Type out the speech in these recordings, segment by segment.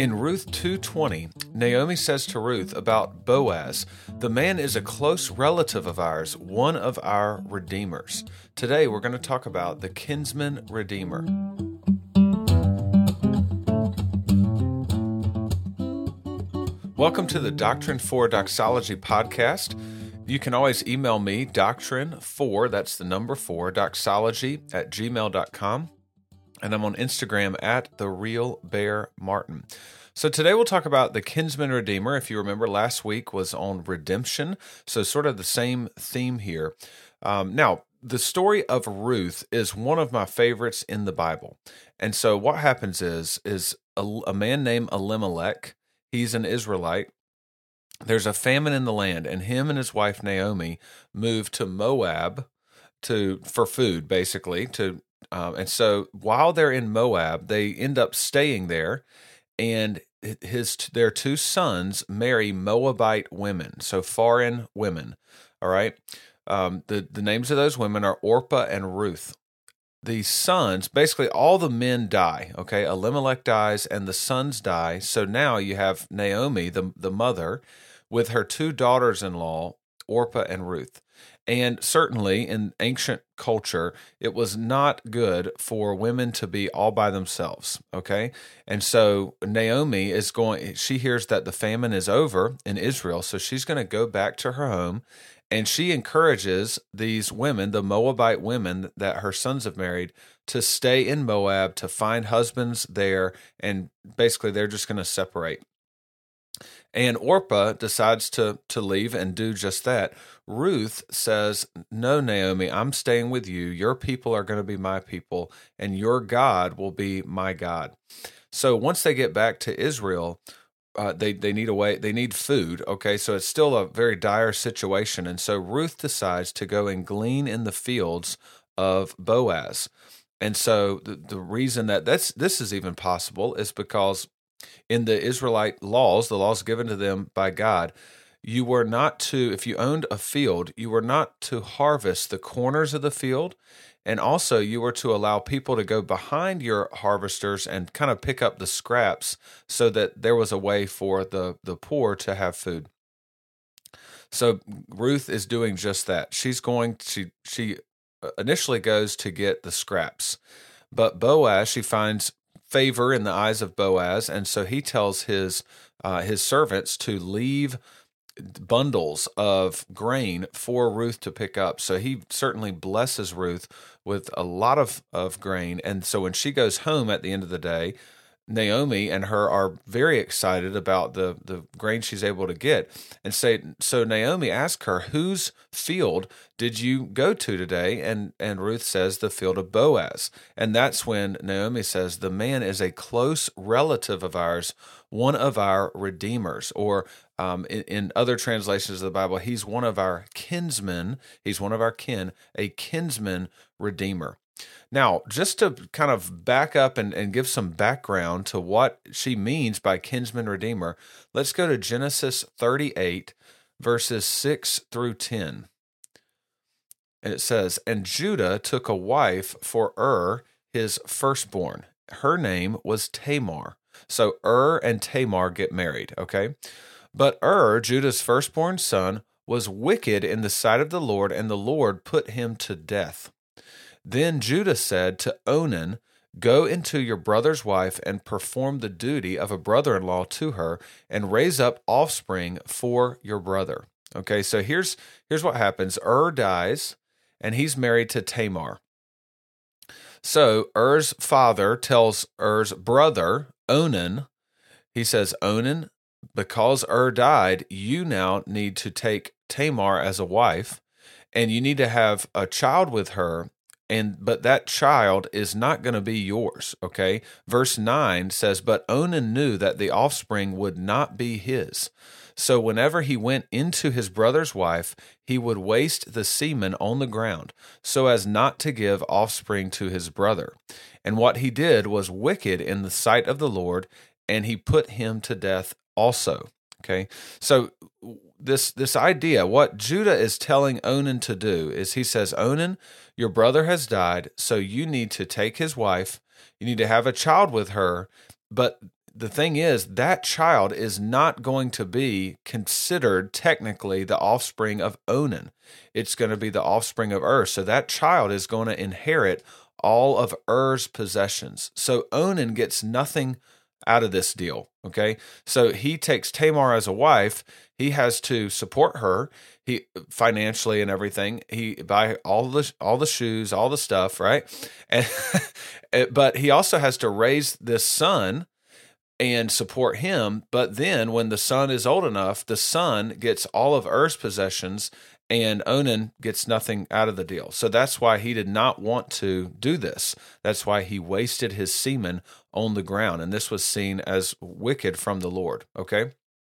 In Ruth 2:20, Naomi says to Ruth about Boaz, "The man is a close relative of ours, one of our redeemers." Today we're going to talk about the kinsman redeemer. Welcome to the Doctrine for Doxology podcast. You can always email me, doctrine4, that's the number 4, doxology@gmail.com. And I'm on Instagram at @TheRealBearMartin. So today we'll talk about the kinsman redeemer. If you remember, last week was on redemption, so sort of the same theme here. Now, the story of Ruth is one of my favorites in the Bible. And so what happens is a man named Elimelech, he's an Israelite. There's a famine in the land, and him and his wife Naomi moved to Moab for food, basically, and so while they're in Moab, they end up staying there, and their two sons marry Moabite women, so foreign women. All right, the names of those women are Orpah and Ruth. The sons, basically all the men die. Okay, Elimelech dies, and the sons die. So now you have Naomi, the mother, with her two daughters-in-law, Orpah and Ruth. And certainly in ancient culture, it was not good for women to be all by themselves, okay? And so Naomi she hears that the famine is over in Israel, so she's going to go back to her home, and she encourages these women, the Moabite women that her sons have married, to stay in Moab, to find husbands there, and basically they're just going to separate. And Orpah decides to leave and do just that. Ruth says, "No, Naomi, I'm staying with you. Your people are going to be my people, and your God will be my God." So once they get back to Israel, they need food. Okay, so it's still a very dire situation, and so Ruth decides to go and glean in the fields of Boaz. And so the reason that this is even possible is because in the Israelite laws, the laws given to them by God, you were not to, if you owned a field, you were not to harvest the corners of the field, and also you were to allow people to go behind your harvesters and kind of pick up the scraps so that there was a way for the poor to have food. So Ruth is doing just that. She initially goes to get the scraps, but Boaz, she finds favor in the eyes of Boaz, and so he tells his servants to leave bundles of grain for Ruth to pick up. So he certainly blesses Ruth with a lot of grain, and so when she goes home at the end of the day, Naomi and her are very excited about the grain she's able to get. And so Naomi asks her, "Whose field did you go to today?" And Ruth says, "The field of Boaz." And that's when Naomi says, "The man is a close relative of ours, one of our redeemers." Or in other translations of the Bible, he's one of our kinsmen. He's one of our kin, a kinsman redeemer. Now, just to kind of back up and give some background to what she means by kinsman redeemer, let's go to Genesis 38, verses 6 through 10. And it says, "And Judah took a wife for his firstborn. Her name was Tamar." So and Tamar get married, okay? "But Judah's firstborn son, was wicked in the sight of the Lord, and the Lord put him to death. Then Judah said to Onan, 'Go into your brother's wife and perform the duty of a brother-in-law to her, and raise up offspring for your brother.'" Okay, so here's what happens. Dies, and he's married to Tamar. So Er's father tells Er's brother, Onan, he says, "Onan, because died, you now need to take Tamar as a wife, and you need to have a child with her. But that child is not going to be yours," okay? Verse 9 says, "But Onan knew that the offspring would not be his. So whenever he went into his brother's wife, he would waste the semen on the ground, so as not to give offspring to his brother. And what he did was wicked in the sight of the Lord, and he put him to death also." Okay, so this idea, what Judah is telling Onan to do is he says, "Onan, your brother has died, so you need to take his wife, you need to have a child with her, but the thing is, that child is not going to be considered technically the offspring of Onan. It's going to be the offspring of Ur. So that child is going to inherit all of Ur's possessions. So Onan gets nothing out of this deal, okay? So he takes Tamar as a wife. He has to support her, he financially and everything. He buy all the shoes, all the stuff, right? And but he also has to raise this son and support him. But then when the son is old enough, the son gets all of Ur's possessions and Onan gets nothing out of the deal. So that's why he did not want to do this. That's why he wasted his semen on the ground. And this was seen as wicked from the Lord, okay?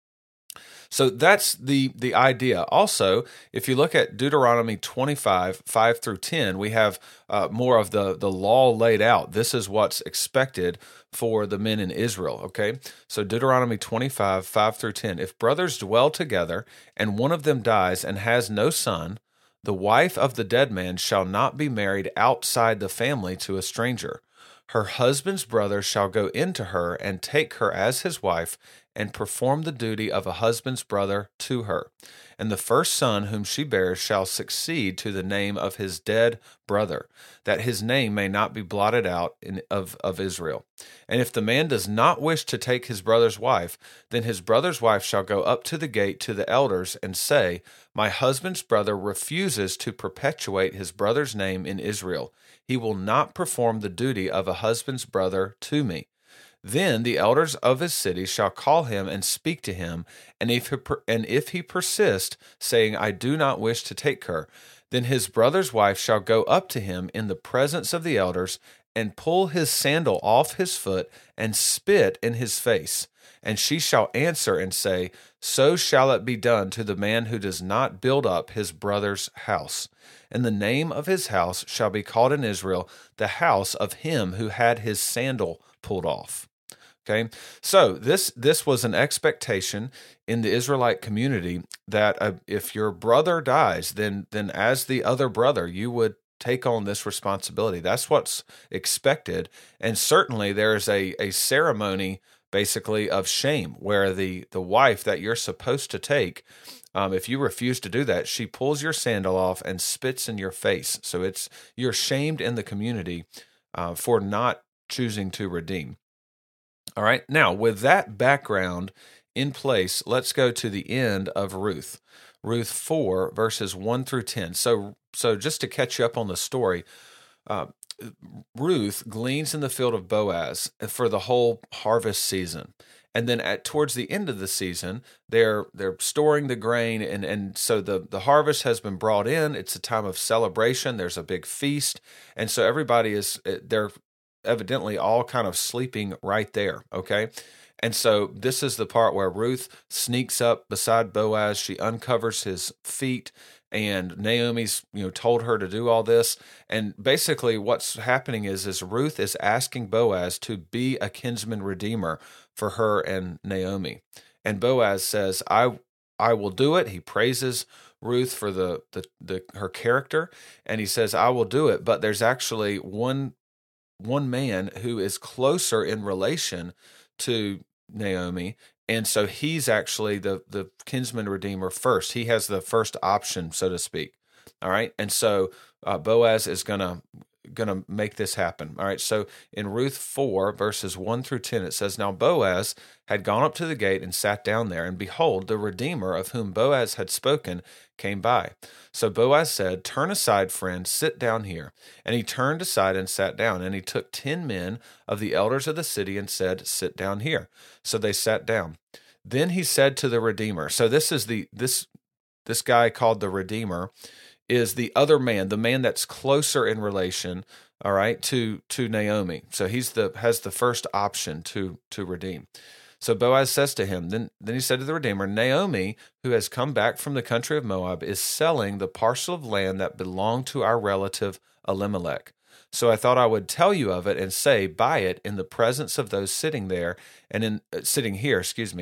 So that's the idea. Also, if you look at Deuteronomy 25, 5 through 10, we have more of the law laid out. This is what's expected for the men in Israel, okay? So Deuteronomy 25, 5 through 10. If brothers dwell together, and one of them dies and has no son, the wife of the dead man shall not be married outside the family to a stranger. Her husband's brother shall go into her and take her as his wife and perform the duty of a husband's brother to her. And the first son whom she bears shall succeed to the name of his dead brother, that his name may not be blotted out of Israel. And if the man does not wish to take his brother's wife, then his brother's wife shall go up to the gate to the elders and say, My husband's brother refuses to perpetuate his brother's name in Israel. He will not perform the duty of a husband's brother to me. Then the elders of his city shall call him and speak to him, and if he persist, saying, I do not wish to take her, then his brother's wife shall go up to him in the presence of the elders, and pull his sandal off his foot, and spit in his face. And she shall answer and say, So shall it be done to the man who does not build up his brother's house. And the name of his house shall be called in Israel, the house of him who had his sandal pulled off. Okay, so this was an expectation in the Israelite community that if your brother dies, then as the other brother, you would take on this responsibility. That's what's expected, and certainly there is a ceremony basically of shame where the wife that you're supposed to take, if you refuse to do that, she pulls your sandal off and spits in your face. So you're shamed in the community for not choosing to redeem. All right, now with that background in place, let's go to the end of Ruth. Ruth 4, verses 1 through 10. So just to catch you up on the story, Ruth gleans in the field of Boaz for the whole harvest season. And then towards the end of the season, they're storing the grain, and so the harvest has been brought in. It's a time of celebration. There's a big feast, and so everybody they're evidently all kind of sleeping right there, okay? And so this is the part where Ruth sneaks up beside Boaz. She uncovers his feet, and Naomi's told her to do all this. And basically what's happening is Ruth is asking Boaz to be a kinsman redeemer for her and Naomi. And Boaz says, I will do it. He praises Ruth for her character, and he says, I will do it. But there's actually one man who is closer in relation to Naomi, and so he's actually the kinsman redeemer first. He has the first option, so to speak. All right, and so Boaz is gonna make this happen. All right, so in Ruth 4, verses 1 through 10, it says, Now Boaz had gone up to the gate and sat down there, and behold, the Redeemer of whom Boaz had spoken came by. So Boaz said, Turn aside, friend, sit down here. And he turned aside and sat down, and he took 10 men of the elders of the city and said, Sit down here. So they sat down. Then he said to the Redeemer, so this is this guy called the Redeemer, is the other man, the man that's closer in relation, all right, to Naomi. So has the first option to redeem. So Boaz says to him, then he said to the Redeemer, Naomi, who has come back from the country of Moab, is selling the parcel of land that belonged to our relative Elimelech. So I thought I would tell you of it and say, buy it in the presence of those sitting there, and sitting here,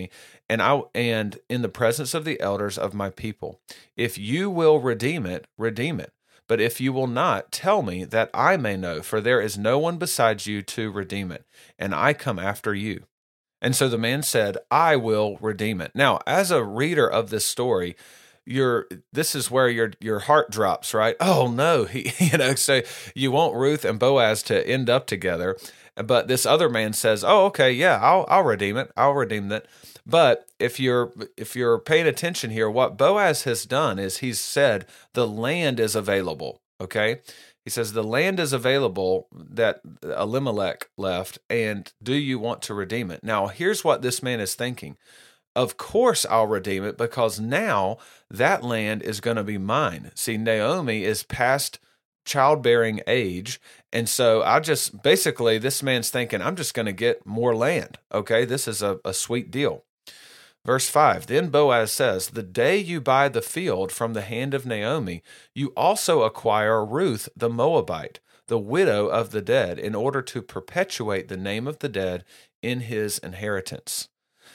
and in the presence of the elders of my people. If you will redeem it, redeem it. But if you will not, tell me that I may know, for there is no one besides you to redeem it, and I come after you. And so the man said, I will redeem it. Now, as a reader of this story, this is where your heart drops, right? Oh no, so you want Ruth and Boaz to end up together, but this other man says, "Oh, okay, yeah, I'll redeem it. I'll redeem that." But if you're paying attention here, what Boaz has done is he's said the land is available. Okay, he says the land is available that Elimelech left, and do you want to redeem it? Now, here's what this man is thinking. Of course I'll redeem it, because now that land is going to be mine. See, Naomi is past childbearing age. And so basically this man's thinking, I'm just going to get more land. Okay, this is a sweet deal. Verse 5, then Boaz says, the day you buy the field from the hand of Naomi, you also acquire Ruth the Moabite, the widow of the dead, in order to perpetuate the name of the dead in his inheritance.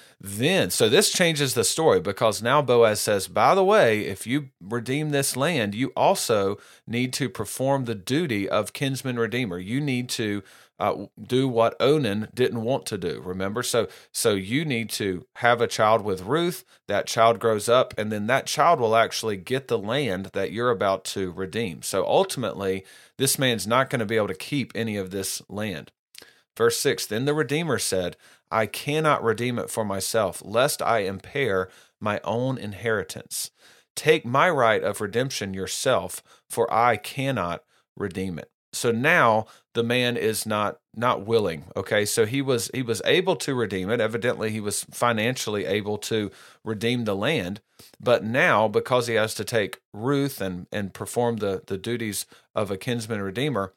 So this changes the story, because now Boaz says, by the way, if you redeem this land, you also need to perform the duty of kinsman redeemer. You need to do what Onan didn't want to do. Remember? So you need to have a child with Ruth. That child grows up, and then that child will actually get the land that you're about to redeem. So ultimately, this man's not going to be able to keep any of this land. Verse 6, then the Redeemer said, I cannot redeem it for myself, lest I impair my own inheritance. Take my right of redemption yourself, for I cannot redeem it. So now the man is not willing. Okay, so he was able to redeem it. Evidently, he was financially able to redeem the land. But now, because he has to take Ruth and perform the duties of a kinsman redeemer,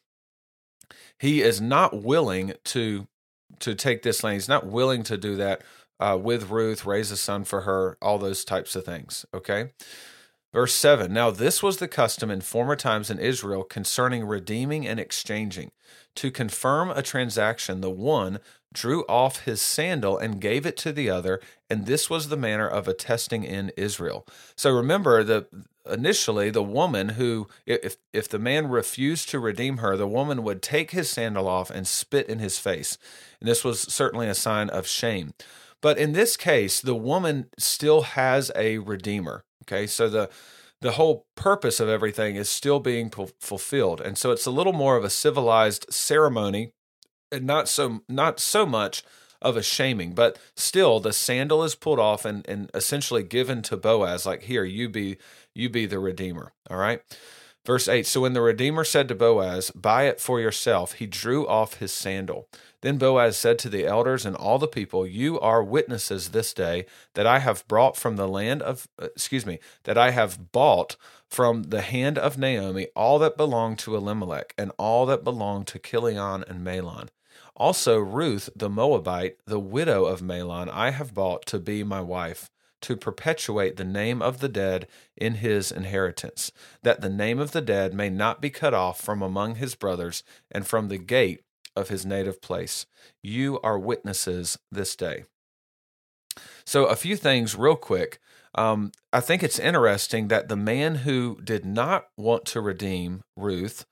he is not willing to take this land. He's not willing to do that with Ruth, raise a son for her, all those types of things, okay? Verse 7, now this was the custom in former times in Israel concerning redeeming and exchanging. To confirm a transaction, the one drew off his sandal and gave it to the other, and this was the manner of attesting in Israel. So remember, initially the woman who, if the man refused to redeem her, the woman would take his sandal off and spit in his face. And this was certainly a sign of shame. But in this case, the woman still has a redeemer. Okay, so the whole purpose of everything is still being fulfilled. And so it's a little more of a civilized ceremony, and not so much of a shaming, but still the sandal is pulled off and essentially given to Boaz, like, here, you be the redeemer. All right. Verse 8, so when the Redeemer said to Boaz, buy it for yourself, he drew off his sandal. Then Boaz said to the elders and all the people, you are witnesses this day that I have brought from the land of, that I have bought from the hand of Naomi all that belonged to Elimelech and all that belonged to Chilion and Mahlon. Also Ruth the Moabite, the widow of Mahlon, I have bought to be my wife, to perpetuate the name of the dead in his inheritance, that the name of the dead may not be cut off from among his brothers and from the gate of his native place. You are witnesses this day. So a few things real quick. I think it's interesting that the man who did not want to redeem Ruth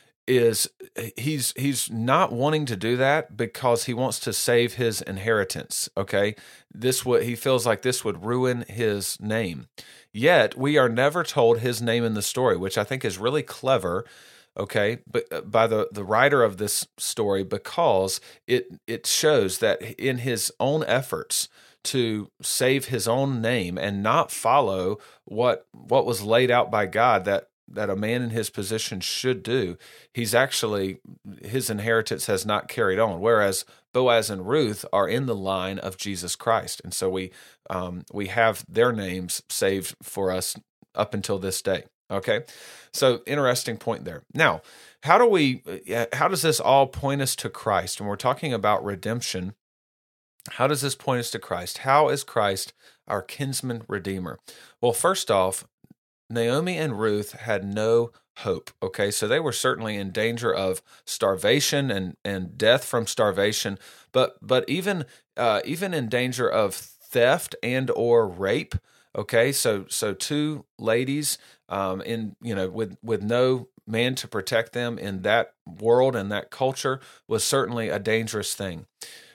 he's not wanting to do that because he wants to save his inheritance. Okay, he feels like this would ruin his name. Yet we are never told his name in the story, which I think is really clever. Okay, but by the writer of this story, because it shows that in his own efforts to save his own name and not follow what was laid out by God that a man in his position should do, his inheritance has not carried on. Whereas Boaz and Ruth are in the line of Jesus Christ, and so we have their names saved for us up until this day. Okay, so interesting point there. Now, how does this all point us to Christ? When we're talking about redemption, how does this point us to Christ? How is Christ our kinsman redeemer? Well, first off, Naomi and Ruth had no hope. Okay, so they were certainly in danger of starvation and death from starvation, but even in danger of theft and or rape. Okay, so two ladies with no man to protect them in that world and that culture was certainly a dangerous thing.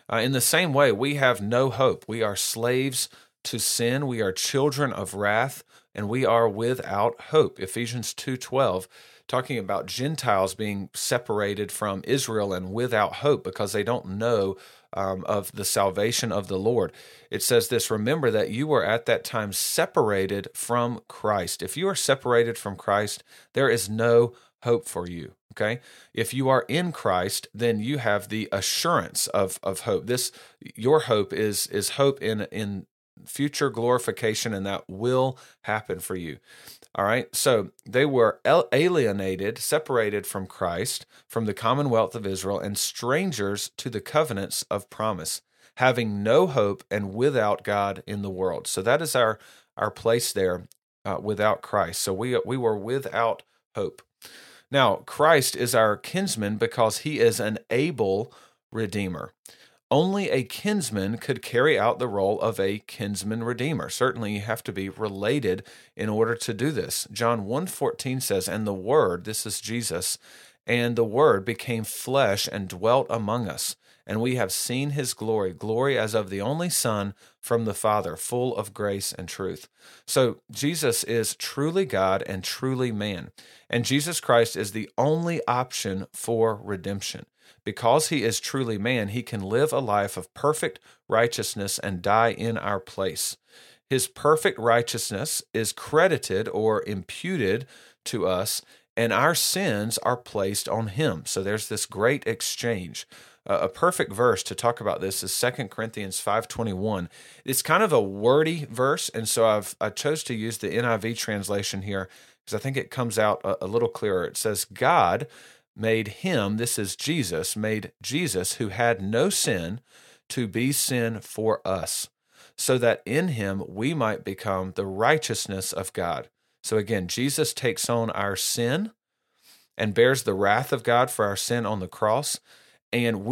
In the same way, we have no hope. We are slaves to sin. We are children of wrath, and we are without hope. Ephesians 2:12, talking about Gentiles being separated from Israel and without hope because they don't know of the salvation of the Lord. It says this, remember that you were at that time separated from Christ. If you are separated from Christ, there is no hope for you. Okay. If you are in Christ, then you have the assurance of hope. Your hope is hope in future glorification, and that will happen for you. All right. So they were alienated, separated from Christ, from the commonwealth of Israel, and strangers to the covenants of promise, having no hope and without God in the world. So that is our place there without Christ. So we were without hope. Now, Christ is our kinsman because he is an able redeemer. Only a kinsman could carry out the role of a kinsman redeemer. Certainly, you have to be related in order to do this. John 1:14 says, and the Word, this is Jesus, and the Word became flesh and dwelt among us. And we have seen his glory, glory as of the only Son from the Father, full of grace and truth. So Jesus is truly God and truly man. And Jesus Christ is the only option for redemption. Because he is truly man, he can live a life of perfect righteousness and die in our place. His perfect righteousness is credited or imputed to us, and our sins are placed on him. So there's this great exchange. A perfect verse to talk about this is 2 Corinthians 5:21. It's kind of a wordy verse, and so I chose to use the NIV translation here because I think it comes out a little clearer. It says, God made him, this is Jesus, made Jesus who had no sin to be sin for us, so that in him we might become the righteousness of God. So again, Jesus takes on our sin and bears the wrath of God for our sin on the cross. And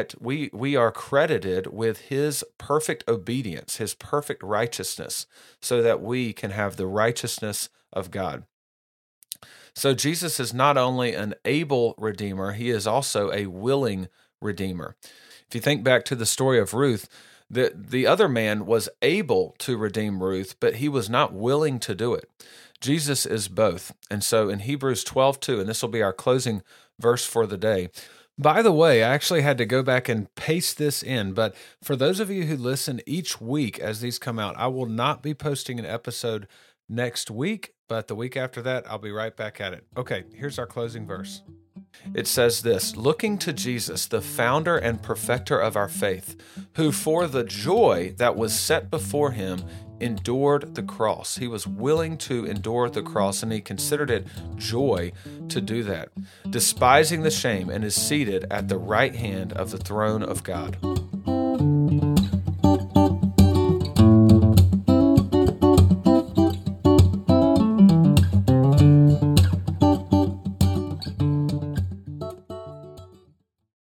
we are credited with his perfect obedience, his perfect righteousness, so that we can have the righteousness of God. So Jesus is not only an able redeemer, he is also a willing redeemer. If you think back to the story of Ruth, the other man was able to redeem Ruth, but he was not willing to do it. Jesus is both. And so in Hebrews 12:2, and this will be our closing verse for the day. By the way, I actually had to go back and paste this in, but for those of you who listen each week as these come out, I will not be posting an episode next week, but the week after that, I'll be right back at it. Okay, here's our closing verse. It says this, looking to Jesus, the founder and perfecter of our faith, who for the joy that was set before him endured the cross. He was willing to endure the cross, and he considered it joy to do that, despising the shame, and is seated at the right hand of the throne of God.